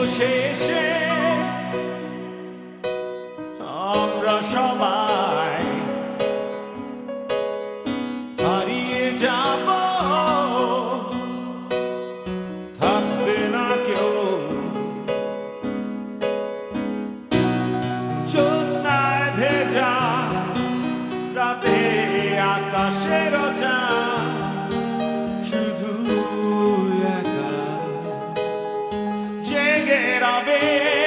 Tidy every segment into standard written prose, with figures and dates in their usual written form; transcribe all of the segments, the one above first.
শেষে আমরা সবাই হারিয়ে যাব, থাকবে না কেউ। জ্যোৎস্নায় ভেজা রাতে আকাশের চাঁদ শুধু একা জেগে রবে।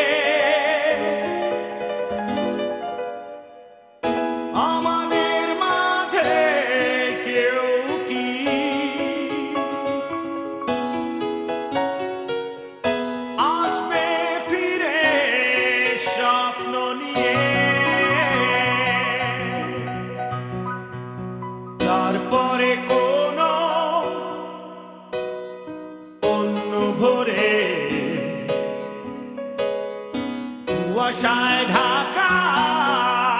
আমাদের মাঝে কেউ কি আসবে ফিরে স্বপ্ন নিয়ে? তারপরে কোনো অন্য ভোরে কুয়াশায় ঢাকা